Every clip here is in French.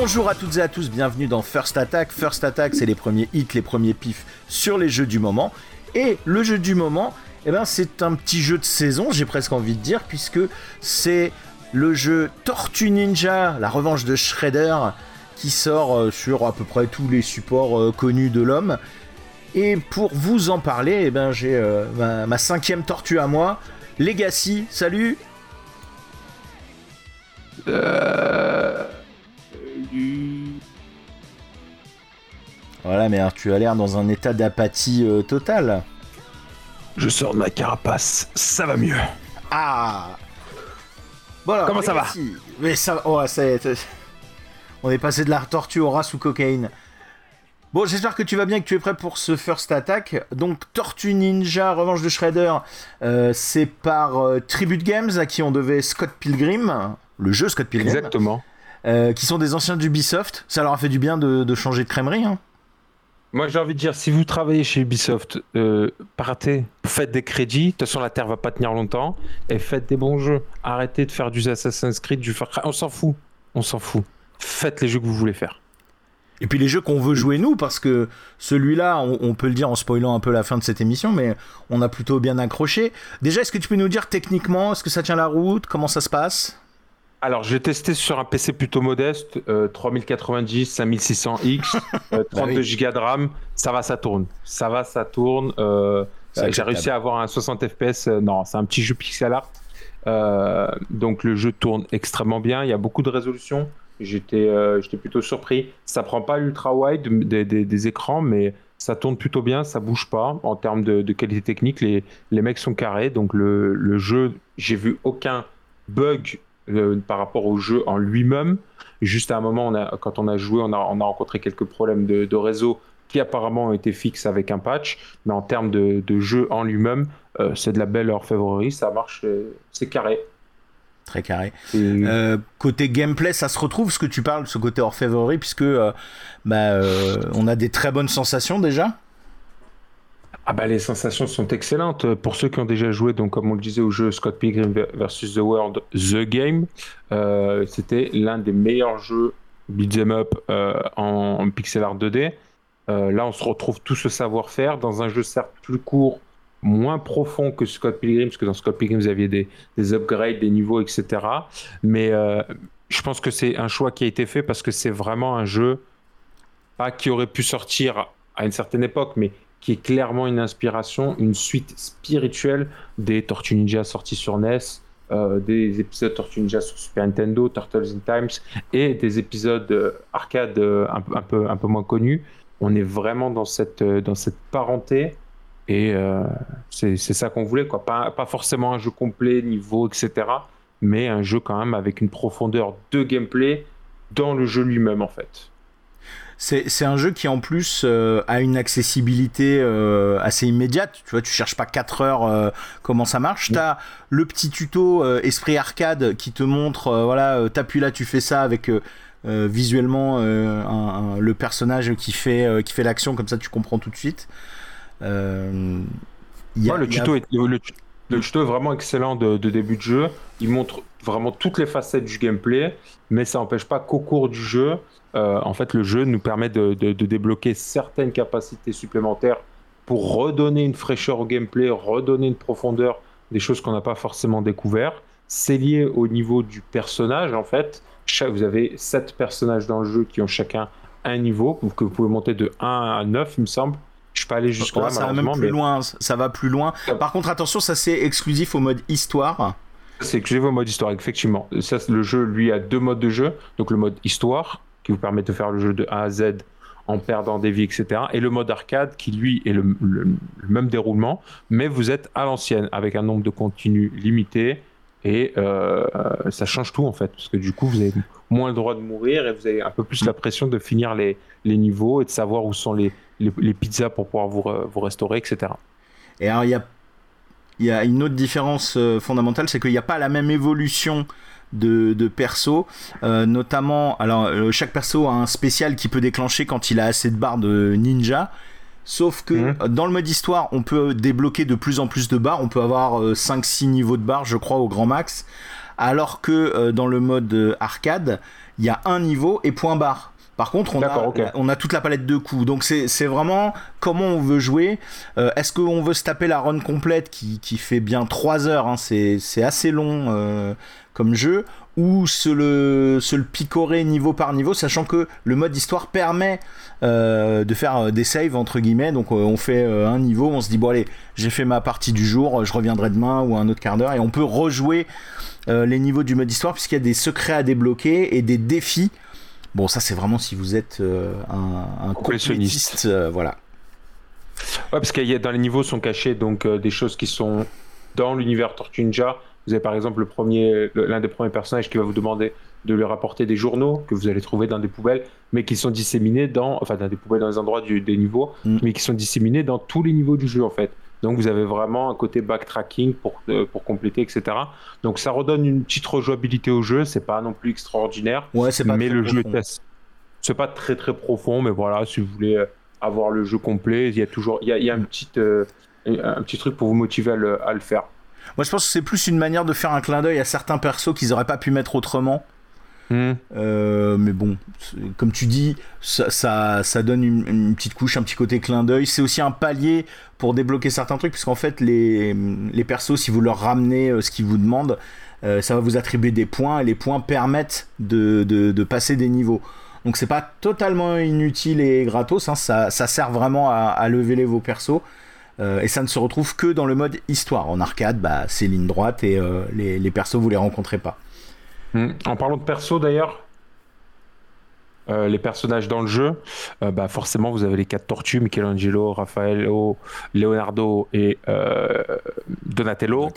Bonjour à toutes et à tous, bienvenue dans First Attack. First Attack, c'est les premiers hits, les premiers pifs sur les jeux du moment. Et le jeu du moment, c'est un petit jeu de saison, j'ai presque envie de dire, puisque c'est le jeu Tortue Ninja, la revanche de Shredder, qui sort sur à peu près tous les supports connus de l'homme. Et pour vous en parler, j'ai ma cinquième tortue à moi, Legacy. Salut. Voilà, mais alors, tu as l'air dans un état d'apathie totale. Je sors de ma carapace, ça va mieux. Ah. Bon alors, comment ça va? Mais ça, on est passé de la tortue au rat sous cocaïne. Bon, j'espère que tu vas bien, que tu es prêt pour ce First Attack. Donc, Tortue Ninja, revanche de Shredder, c'est par Tribute Games, à qui on devait Scott Pilgrim, le jeu Scott Pilgrim. Exactement. Qui sont des anciens d'Ubisoft. Ça leur a fait du bien de changer de crèmerie, hein. Moi, j'ai envie de dire, si vous travaillez chez Ubisoft, partez, faites des crédits. De toute façon, la Terre va pas tenir longtemps. Et faites des bons jeux. Arrêtez de faire du Assassin's Creed, du Far Cry. On s'en fout. Faites les jeux que vous voulez faire. Et puis les jeux qu'on veut jouer nous, parce que celui-là, on peut le dire en spoilant un peu la fin de cette émission, mais on a plutôt bien accroché. Déjà, est-ce que tu peux nous dire techniquement, est-ce que ça tient la route? Comment ça se passe? Alors, j'ai testé sur un PC plutôt modeste, 3090, 5600X, 32 Go de RAM. Ça va, ça tourne. J'ai réussi à avoir un 60 FPS. Non, c'est un petit jeu pixel art. Donc, le jeu tourne extrêmement bien. Il y a beaucoup de résolution. J'étais plutôt surpris. Ça prend pas l'ultra wide des écrans, mais ça tourne plutôt bien, ça bouge pas. En termes de qualité technique, les mecs sont carrés. Donc le jeu, j'ai vu aucun bug par rapport au jeu en lui-même. Juste à un moment, quand on a joué, on a rencontré quelques problèmes de réseau qui apparemment ont été fixes avec un patch. Mais en termes de jeu en lui-même, c'est de la belle orfèvrerie. Ça marche, c'est carré. Très carré. Côté gameplay, ça se retrouve ce que tu parles, ce côté orfèvrerie, puisque on a des très bonnes sensations déjà. Les sensations sont excellentes. Pour ceux qui ont déjà joué, donc comme on le disait, au jeu Scott Pilgrim vs The World, The Game, c'était l'un des meilleurs jeux beat'em up en pixel art 2D. Là, on se retrouve tout ce savoir-faire dans un jeu certes plus court, moins profond que Scott Pilgrim, parce que dans Scott Pilgrim, vous aviez des upgrades, des niveaux, etc. Mais je pense que c'est un choix qui a été fait parce que c'est vraiment un jeu, pas qui aurait pu sortir à une certaine époque, mais qui est clairement une inspiration, une suite spirituelle des Tortues Ninja sortis sur NES, des épisodes Tortues Ninja sur Super Nintendo, Turtles in Times, et des épisodes arcade un peu moins connus. On est vraiment dans cette parenté. Et c'est ça qu'on voulait, quoi. Pas forcément un jeu complet, niveau, etc. Mais un jeu quand même avec une profondeur de gameplay dans le jeu lui-même, en fait. C'est un jeu qui en plus a une accessibilité assez immédiate. Tu vois, tu cherches pas 4 heures comment ça marche. T'as le petit tuto Esprit Arcade qui te montre, t'appuies là, tu fais ça avec visuellement le personnage qui fait l'action, comme ça tu comprends tout de suite. Le tuto est vraiment excellent de début de jeu. Il montre vraiment toutes les facettes du gameplay, mais ça n'empêche pas qu'au cours du jeu, en fait, le jeu nous permet de débloquer certaines capacités supplémentaires pour redonner une fraîcheur au gameplay, redonner une profondeur, des choses qu'on n'a pas forcément découvert. C'est lié au niveau du personnage, en fait. Vous avez 7 personnages dans le jeu qui ont chacun un niveau, que vous pouvez monter de 1 à 9, il me semble. Je suis pas allé jusqu'à là, ça va même ça va plus loin. Par contre, attention, ça c'est exclusif au mode histoire. C'est exclusif au mode histoire, effectivement. Ça, le jeu, lui, a 2 modes de jeu. Donc le mode histoire, qui vous permet de faire le jeu de A à Z en perdant des vies, etc. Et le mode arcade, qui lui est le même déroulement, mais vous êtes à l'ancienne, avec un nombre de continus limité. Et ça change tout, en fait. Parce que du coup, vous avez moins le droit de mourir et vous avez un peu plus la pression de finir les niveaux et de savoir où sont les pizzas pour pouvoir vous restaurer, etc. Et alors, il y a une autre différence fondamentale, c'est qu'il n'y a pas la même évolution de perso, notamment, chaque perso a un spécial qui peut déclencher quand il a assez de barres de ninja, sauf que dans le mode histoire, on peut débloquer de plus en plus de barres, on peut avoir 5-6 niveaux de barres, je crois, au grand max, alors que dans le mode arcade, il y a un niveau et point barre. Par contre, on a toute la palette de coups. Donc c'est vraiment comment on veut jouer. Est-ce qu'on veut se taper la run complète qui fait bien 3 heures, hein, c'est assez long comme jeu, ou se le picorer niveau par niveau, sachant que le mode histoire permet de faire des saves entre guillemets. Donc on fait un niveau, on se dit bon allez, j'ai fait ma partie du jour, je reviendrai demain ou un autre quart d'heure, et on peut rejouer les niveaux du mode histoire puisqu'il y a des secrets à débloquer et des défis. Bon, ça c'est vraiment si vous êtes un complétiste, voilà. Ouais, parce qu'il y a dans les niveaux sont cachés donc des choses qui sont dans l'univers Tortue Ninja. Vous avez par exemple l'un des premiers personnages qui va vous demander de lui rapporter des journaux que vous allez trouver dans des poubelles, mais qui sont disséminés dans des poubelles dans les endroits des niveaux, mais qui sont disséminés dans tous les niveaux du jeu en fait. Donc vous avez vraiment un côté backtracking pour compléter, etc. Donc ça redonne une petite rejouabilité au jeu. C'est pas non plus extraordinaire, mais le jeu c'est pas très très profond. Mais voilà, si vous voulez avoir le jeu complet, il y a un petit truc pour vous motiver à le faire. Moi je pense que c'est plus une manière de faire un clin d'œil à certains persos qu'ils auraient pas pu mettre autrement. Mais bon, comme tu dis, ça donne une petite couche, un petit côté clin d'œil. C'est aussi un palier pour débloquer certains trucs, puisqu'en fait les persos, si vous leur ramenez ce qu'ils vous demandent, ça va vous attribuer des points, et les points permettent de passer des niveaux. Donc c'est pas totalement inutile et gratos, hein, ça sert vraiment à leveler vos persos. Et ça ne se retrouve que dans le mode histoire. En arcade, c'est ligne droite et les persos vous les rencontrez pas. En parlant de perso d'ailleurs, les personnages dans le jeu, forcément vous avez les 4 tortues, Michelangelo, Raffaello, Leonardo et Donatello.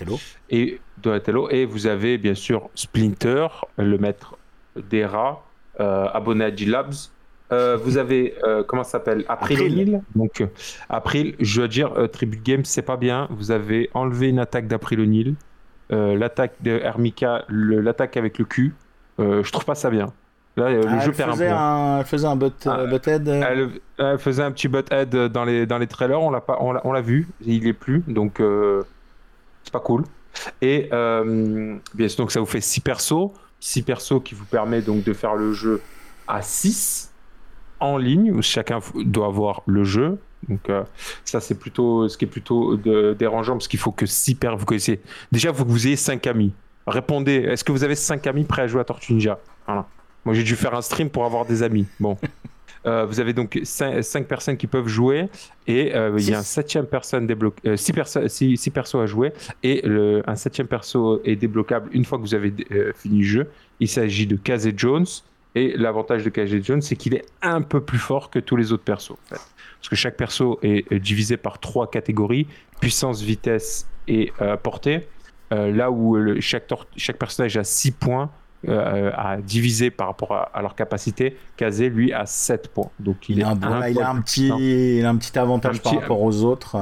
Et vous avez bien sûr Splinter, le maître des rats, abonné à G-Labs. Vous avez, comment ça s'appelle, April O'Neil. Donc April, je dois dire, Tribute Games, c'est pas bien. Vous avez enlevé une attaque d'April O'Neil. L'attaque de Hermika, l'attaque avec le cul, je trouve pas ça bien. Là, le jeu perd un point. Elle faisait un butt-head. Elle faisait un petit butt-head dans les trailers, on l'a vu, il est plus, donc c'est pas cool. Et bien, donc ça vous fait 6 persos qui vous permet donc de faire le jeu à 6 en ligne, où chacun doit avoir le jeu. Donc ça c'est plutôt ce qui est plutôt dérangeant, parce qu'il faut que 6 vous connaissez. Déjà, il faut que vous ayez 5 amis. Répondez, est-ce que vous avez 5 amis prêts à jouer à Tortue Ninja? Voilà. Moi j'ai dû faire un stream pour avoir des amis. Bon. Vous avez donc 5 personnes qui peuvent jouer, et il y a un 7e personne débloqué, 6 persos à jouer, et un 7e perso est débloquable une fois que vous avez fini le jeu. Il s'agit de Casey Jones, et l'avantage de Casey Jones, c'est qu'il est un peu plus fort que tous les autres persos en fait. Parce que chaque perso est divisé par 3 catégories: puissance, vitesse et portée. Là où chaque personnage a 6 points à diviser par rapport à leur capacité, Kazé, lui, a 7 points. Donc il a un petit avantage par rapport aux autres.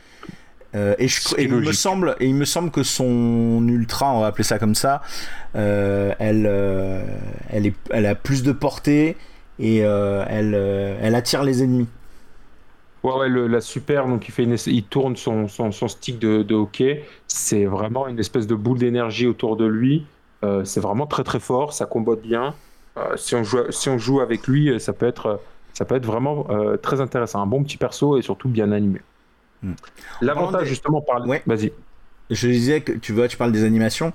Il me semble que son ultra, on va appeler ça comme ça, elle a plus de portée, et elle attire les ennemis. Ouais, la super, donc il tourne son stick de hockey. C'est vraiment une espèce de boule d'énergie autour de lui. C'est vraiment très très fort, ça combote bien. Si on joue avec lui, ça peut être vraiment très intéressant. Un bon petit perso et surtout bien animé. L'avantage justement Ouais. Vas-y. Je disais que tu parles des animations.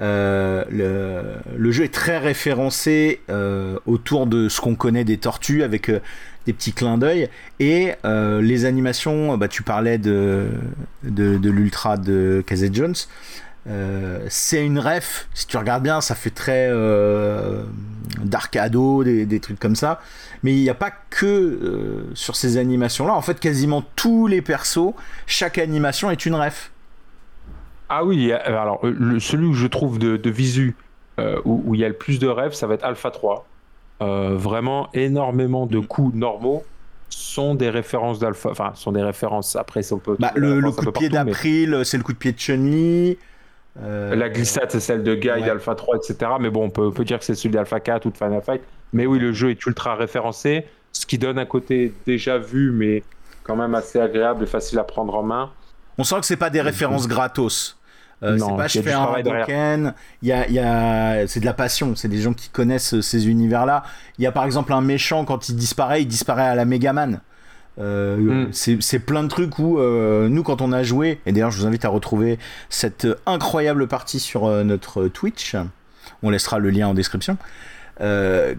Le jeu est très référencé autour de ce qu'on connaît des tortues, avec des petits clins d'œil, et les animations. Tu parlais de l'ultra de Casey Jones. C'est une ref, si tu regardes bien, ça fait très Dark Ado, des trucs comme ça. Mais il n'y a pas que sur ces animations-là. En fait, quasiment tous les persos, chaque animation est une ref. Ah oui, alors celui où je trouve de visu, où il y a le plus de rêves, ça va être Alpha 3. Vraiment énormément de coups normaux sont des références d'Alpha, enfin sont des références, après ça peut... le coup de pied d'April, c'est le coup de pied de Chun-Li. La glissade, c'est celle de Guy d'Alpha 3, etc. Mais bon, on peut dire que c'est celui d'Alpha 4 ou de Final Fight. Mais oui, le jeu est ultra référencé, ce qui donne un côté déjà vu, mais quand même assez agréable et facile à prendre en main. On sent que c'est pas des références gratos. C'est pas je fais un Hadouken. C'est de la passion. C'est des gens qui connaissent ces univers-là. Il y a par exemple un méchant, quand il disparaît à la Megaman. C'est plein de trucs où nous, quand on a joué, et d'ailleurs je vous invite à retrouver cette incroyable partie sur notre Twitch, on laissera le lien en description, où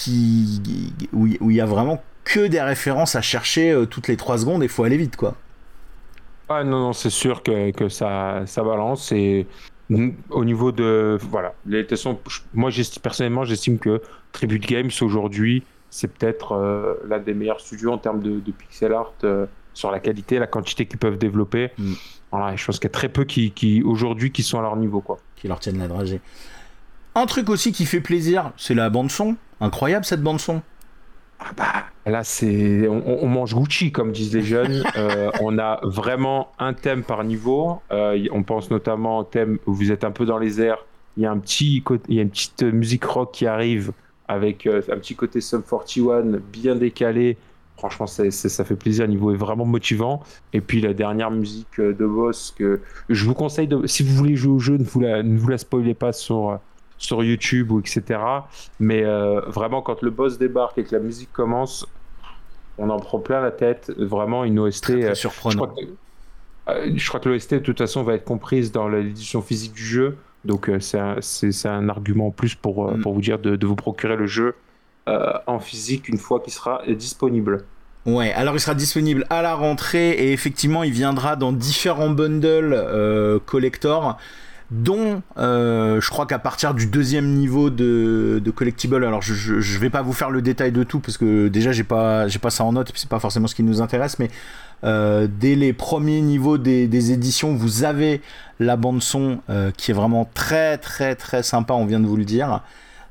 il y a vraiment que des références à chercher toutes les 3 secondes, et il faut aller vite, quoi. Ah non, c'est sûr que ça balance. Et au niveau de... Voilà. Moi, personnellement, j'estime que Tribute Games, aujourd'hui, c'est peut-être l'un des meilleurs studios en termes de pixel art, sur la qualité, la quantité qu'ils peuvent développer. Voilà, je pense qu'il y a très peu aujourd'hui qui sont à leur niveau, quoi. Qui leur tiennent la dragée. Un truc aussi qui fait plaisir, c'est la bande-son. Incroyable, cette bande-son. Ah bah, là, on mange Gucci, comme disent les jeunes. On a vraiment un thème par niveau. On pense notamment au thème où vous êtes un peu dans les airs. Il y a une petite musique rock qui arrive avec un petit côté Sum 41 bien décalé. Franchement, ça fait plaisir. Le niveau est vraiment motivant. Et puis la dernière musique de boss que je vous conseille si vous voulez jouer au jeu, ne vous la spoilez pas sur YouTube ou etc. Mais vraiment, quand le boss débarque et que la musique commence, on en prend plein la tête. Vraiment, une OST très, très surprenant. Je crois que l'OST de toute façon va être comprise dans l'édition physique du jeu. Donc c'est un argument en plus pour vous dire de vous procurer le jeu en physique une fois qu'il sera disponible. Ouais, alors il sera disponible à la rentrée et effectivement il viendra dans différents bundles collector, dont je crois qu'à partir du 2e niveau de collectible, alors je vais pas vous faire le détail de tout parce que déjà j'ai pas ça en note et puis c'est pas forcément ce qui nous intéresse, mais dès les premiers niveaux des éditions, vous avez la bande son qui est vraiment très très très sympa, on vient de vous le dire,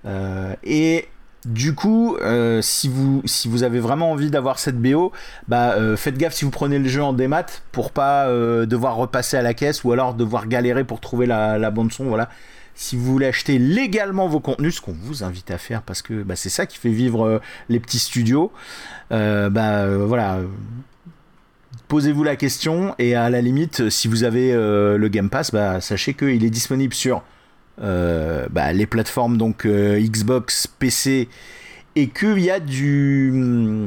et du coup si vous avez vraiment envie d'avoir cette BO, faites gaffe si vous prenez le jeu en démat pour pas devoir repasser à la caisse ou alors devoir galérer pour trouver la bande son. Voilà, si vous voulez acheter légalement vos contenus, ce qu'on vous invite à faire parce que c'est ça qui fait vivre les petits studios, voilà, posez-vous la question et à la limite si vous avez le Game Pass, sachez qu'il est disponible sur les plateformes donc Xbox, PC, et qu'il y a du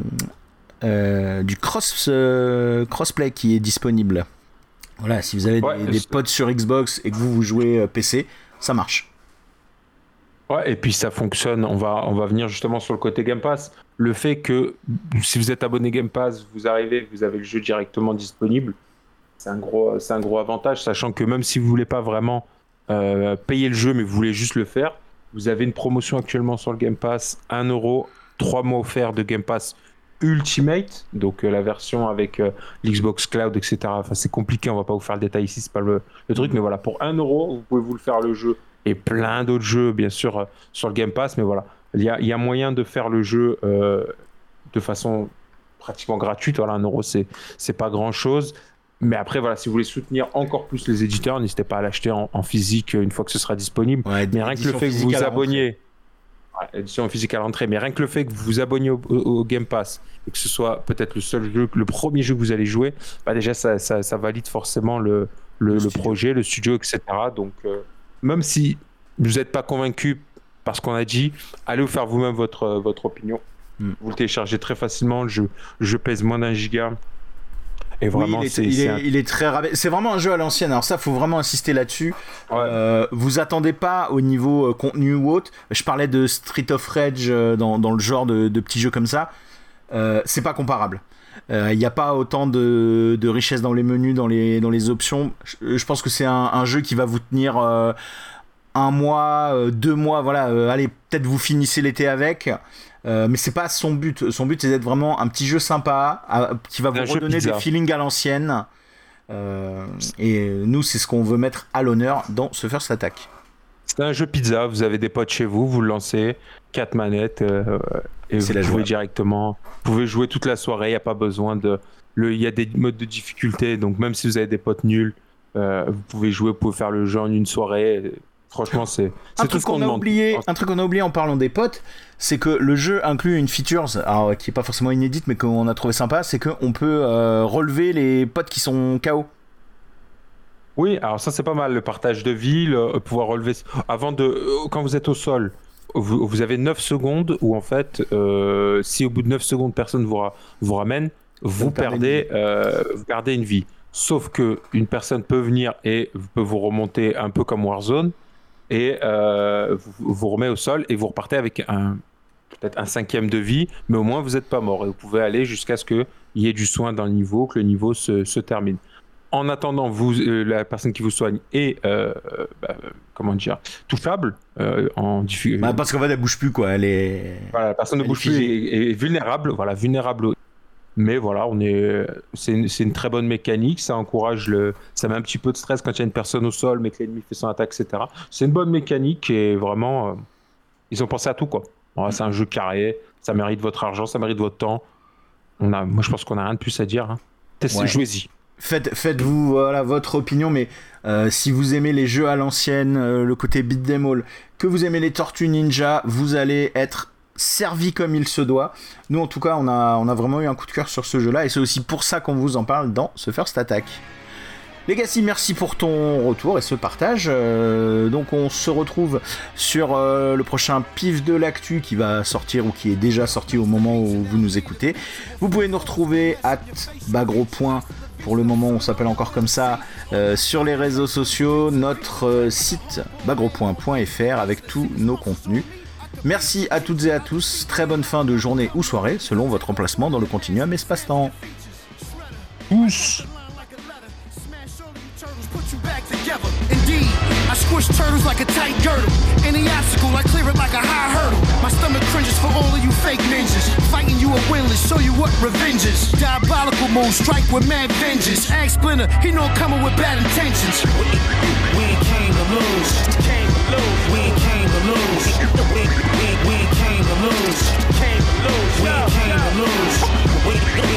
crossplay qui est disponible. Voilà, si vous avez des potes sur Xbox et que vous jouez PC, ça marche. Ouais, et puis ça fonctionne. On va venir justement sur le côté Game Pass. Le fait que si vous êtes abonné Game Pass, vous avez le jeu directement disponible. C'est un gros avantage, sachant que même si vous voulez pas vraiment payer le jeu, mais vous voulez juste le faire, vous avez une promotion actuellement sur le Game Pass, 1€, 3 mois offerts de Game Pass Ultimate, donc la version avec l'Xbox Cloud, etc. Enfin, c'est compliqué, on va pas vous faire le détail ici, c'est pas le truc, mais voilà, pour 1€, vous pouvez vous le faire le jeu, et plein d'autres jeux, bien sûr, sur le Game Pass, mais voilà, il y a moyen de faire le jeu de façon pratiquement gratuite. Voilà, 1€, c'est pas grand-chose. Mais après, voilà, si vous voulez soutenir encore plus les éditeurs, n'hésitez pas à l'acheter en physique une fois que ce sera disponible. Ouais, mais rien que le fait que vous vous abonniez, édition physique à l'entrée, mais rien que le fait que vous vous abonniez au Game Pass et que ce soit peut-être le premier jeu que vous allez jouer, déjà ça valide forcément le projet, le studio, etc. Donc même si vous n'êtes pas convaincu par ce qu'on a dit, allez vous faire vous-même votre opinion. Vous le téléchargez très facilement, le jeu pèse moins d'1 giga. Et vraiment, il est très rapide. C'est vraiment un jeu à l'ancienne. Alors ça, faut vraiment insister là-dessus. Ouais. Vous attendez pas au niveau contenu ou autre. Je parlais de Street of Rage dans le genre de petits jeux comme ça. C'est pas comparable. Il n'y a pas autant de richesse dans les menus, dans les options. Je pense que c'est un jeu qui va vous tenir 1 mois, 2 mois. Voilà. Allez, peut-être vous finissez l'été avec. Mais c'est pas son but. Son but, c'est d'être vraiment un petit jeu sympa qui va vous redonner des feelings à l'ancienne. Et nous, c'est ce qu'on veut mettre à l'honneur dans ce First Attack. C'est un jeu pizza. Vous avez des potes chez vous, vous le lancez, 4 manettes et vous pouvez directement. Vous pouvez jouer toute la soirée. Il n'y a pas besoin il y a des modes de difficulté. Donc même si vous avez des potes nuls, vous pouvez jouer, vous pouvez faire le jeu en une soirée. Franchement, c'est tout ce qu'on demande. Un truc qu'on a oublié en parlant des potes, c'est que le jeu inclut une feature qui est pas forcément inédite, mais qu'on a trouvé sympa, c'est qu'on peut relever les potes qui sont KO. Oui, alors ça c'est pas mal, le partage de vie, pouvoir relever. Quand vous êtes au sol, vous avez 9 secondes où en fait, si au bout de 9 secondes personne vous ramène, vous perdez une vie. Sauf que une personne peut venir et peut vous remonter un peu comme Warzone et vous remet au sol et vous repartez avec peut-être un 5e de vie, mais au moins vous n'êtes pas mort et vous pouvez aller jusqu'à ce qu'il y ait du soin dans le niveau, que le niveau se termine. En attendant, la personne qui vous soigne est touchable en difficulté. Parce qu'en fait, elle bouge plus, quoi. Voilà, la personne ne bouge plus et est vulnérable. Voilà, vulnérable. Mais voilà, c'est une très bonne mécanique. Ça encourage ça met un petit peu de stress quand il y a une personne au sol, mais que l'ennemi fait son attaque, etc. C'est une bonne mécanique et vraiment, ils ont pensé à tout, quoi. Voilà, c'est un jeu carré. Ça mérite votre argent, ça mérite votre temps. Moi, je pense qu'on n'a rien de plus à dire. Hein. Ouais. Jouez-y. Faites-vous votre opinion, mais si vous aimez les jeux à l'ancienne, le côté beat'em all, que vous aimez les Tortues Ninja, vous allez être servi comme il se doit. Nous, en tout cas, on a vraiment eu un coup de cœur sur ce jeu-là, et c'est aussi pour ça qu'on vous en parle dans ce First Attack. Legacy, merci pour ton retour et ce partage. Donc on se retrouve sur le prochain pif de l'actu qui va sortir ou qui est déjà sorti au moment où vous nous écoutez. Vous pouvez nous retrouver @bagro. Pour le moment, on s'appelle encore comme ça, sur les réseaux sociaux, notre site bagro.fr avec tous nos contenus. Merci à toutes et à tous, très bonne fin de journée ou soirée, selon votre emplacement dans le continuum espace-temps. Tous. I squish turtles like a tight girdle. Any obstacle, I clear it like a high hurdle. My stomach cringes for all of you fake ninjas. Fighting you are winless, show you what revenge is. Diabolical move, strike with mad vengeance. Axe Splinter, he know I'm coming with bad intentions. We ain't came to lose. We ain't came to lose. We ain't came to lose. We ain't came to lose.